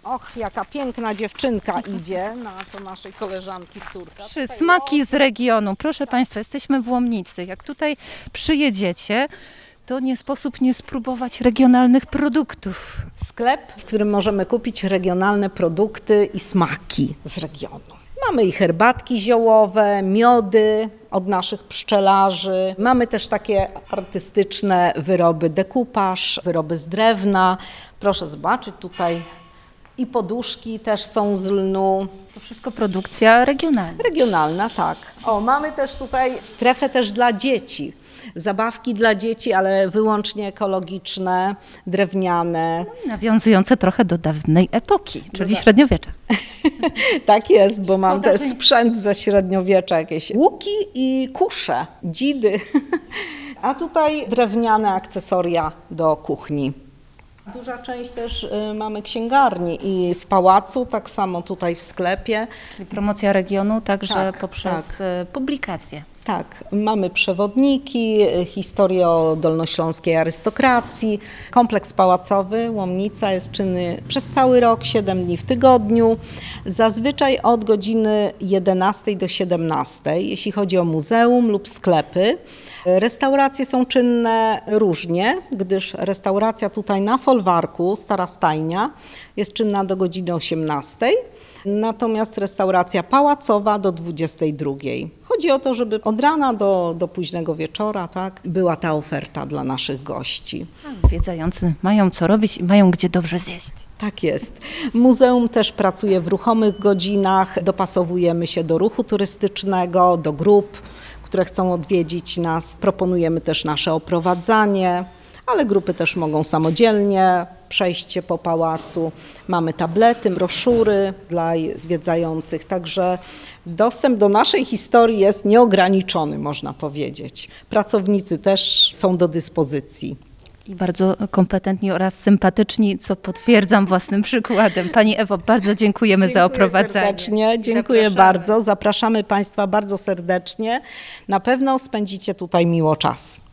Och, jaka piękna dziewczynka idzie na to naszej koleżanki córka. Przysmaki z regionu. Proszę Państwa, jesteśmy w Łomnicy. Jak tutaj przyjedziecie, to nie sposób nie spróbować regionalnych produktów. Sklep, w którym możemy kupić regionalne produkty i smaki z regionu. Mamy i herbatki ziołowe, miody od naszych pszczelarzy. Mamy też takie artystyczne wyroby dekupaż, wyroby z drewna. Proszę zobaczyć tutaj i poduszki też są z lnu. To wszystko produkcja regionalna. Regionalna, tak. O, mamy też tutaj strefę też dla dzieci. Zabawki dla dzieci, ale wyłącznie ekologiczne, drewniane. Nawiązujące trochę do dawnej epoki, czyli średniowiecza. Tak jest, bo mam też sprzęt ze średniowiecza, jakieś łuki i kusze, dzidy. A tutaj drewniane akcesoria do kuchni. Duża część też mamy księgarni i w pałacu, tak samo tutaj w sklepie. Czyli promocja regionu także Tak, poprzez publikacje. Tak, mamy przewodniki, historię o dolnośląskiej arystokracji. Kompleks pałacowy Łomnica jest czynny przez cały rok, 7 dni w tygodniu, zazwyczaj od godziny 11 do 17, jeśli chodzi o muzeum lub sklepy. Restauracje są czynne różnie, gdyż restauracja tutaj na folwarku, Stara Stajnia, jest czynna do godziny 18. Natomiast restauracja pałacowa do 22. Chodzi o to, żeby od rana do późnego wieczora, tak, była ta oferta dla naszych gości. A zwiedzający mają co robić i mają gdzie dobrze zjeść. Tak jest. Muzeum też pracuje w ruchomych godzinach, dopasowujemy się do ruchu turystycznego, do grup, które chcą odwiedzić nas. Proponujemy też nasze oprowadzanie, ale grupy też mogą samodzielnie przejść się po pałacu. Mamy tablety, broszury dla zwiedzających, także dostęp do naszej historii jest nieograniczony, można powiedzieć. Pracownicy też są do dyspozycji. I bardzo kompetentni oraz sympatyczni, co potwierdzam własnym przykładem. Pani Ewo, bardzo dziękujemy za oprowadzanie. Serdecznie, dziękuję bardzo. Zapraszamy Państwa bardzo serdecznie. Na pewno spędzicie tutaj miło czas.